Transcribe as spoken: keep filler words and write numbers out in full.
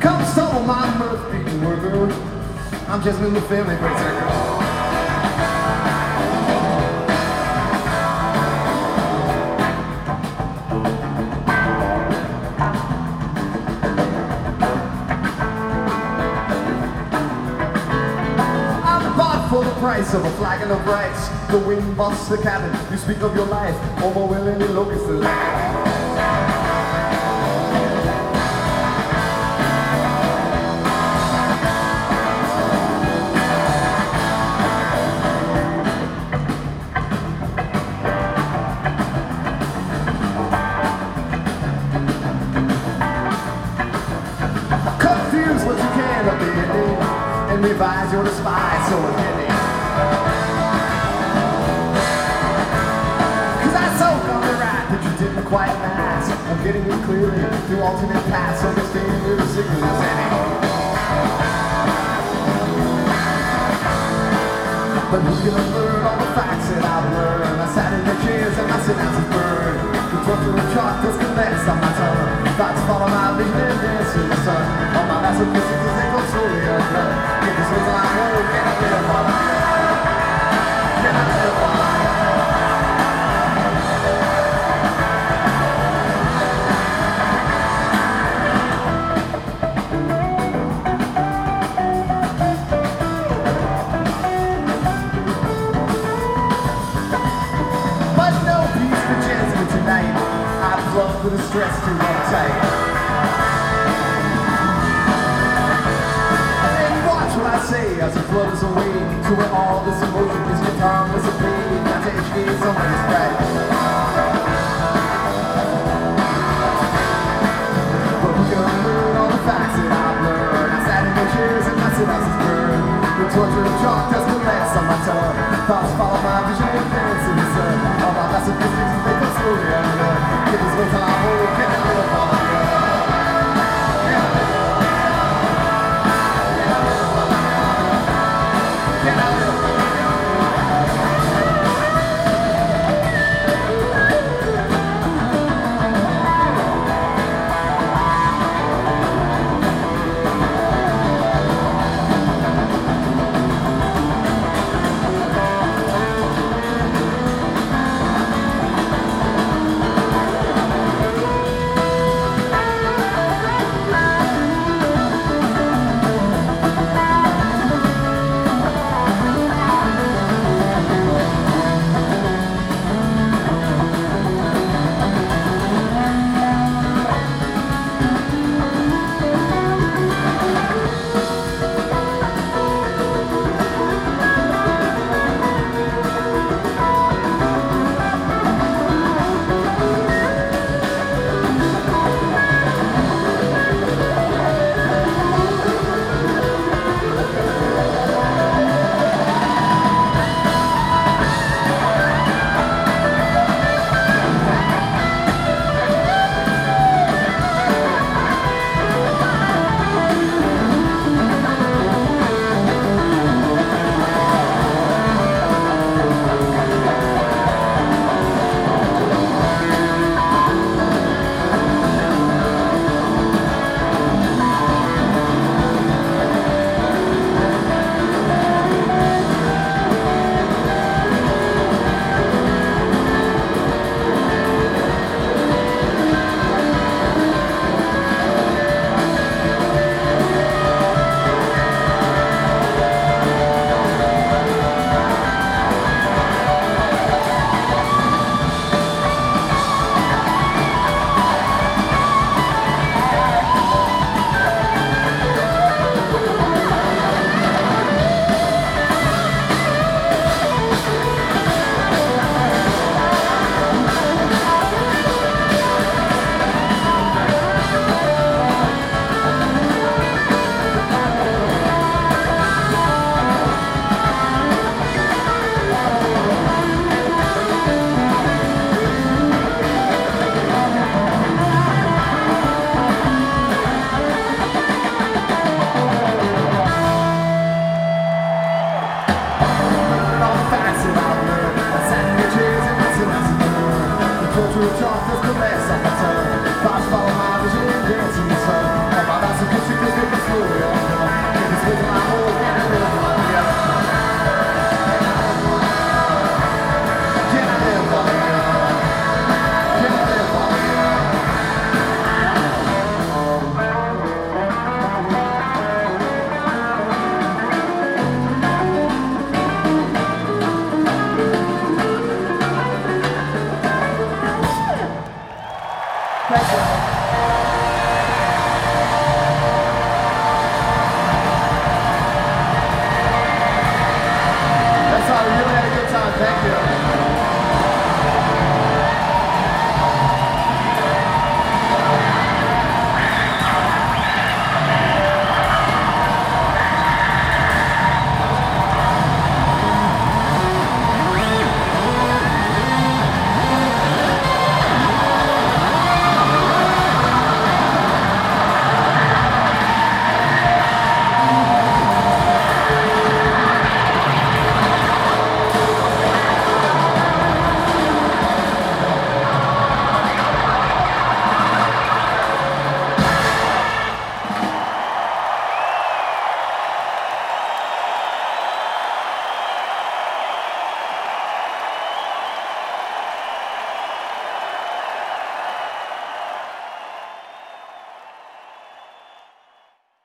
Come stole my mirth-beating worker. I'm just in the family berserker. For the price of a flagon of rice, the wind busts the cabin. You speak of your life, over willingly locust the land. Confuse what you can of the ending, and revise your despise so again. Didn't quite match. I'm getting it clearly through alternate paths, understanding your signals ending. But who's gonna learn all the facts that I've learned? I sat in the chairs and my synapses burned. The torture of chalk does collapse on my tongue. Thoughts follow my vision and dance in the sun. All my massive physics they go slowly undone. Get this reason I know, can I live while I am? Can I live while I am? Love with the stress too uptight. And watch what I say as it flows away to where all this emotion is harmless and pain. Not to educate somebody's pride. But we can learn all the facts that I've learned. I sat in the chairs and my synapses burned. The torture of chalk does collapse on my tongue. Thoughts fall